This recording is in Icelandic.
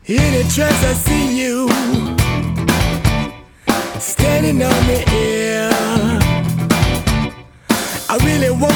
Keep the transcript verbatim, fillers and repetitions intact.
In a trance I see you standing on the air. I really want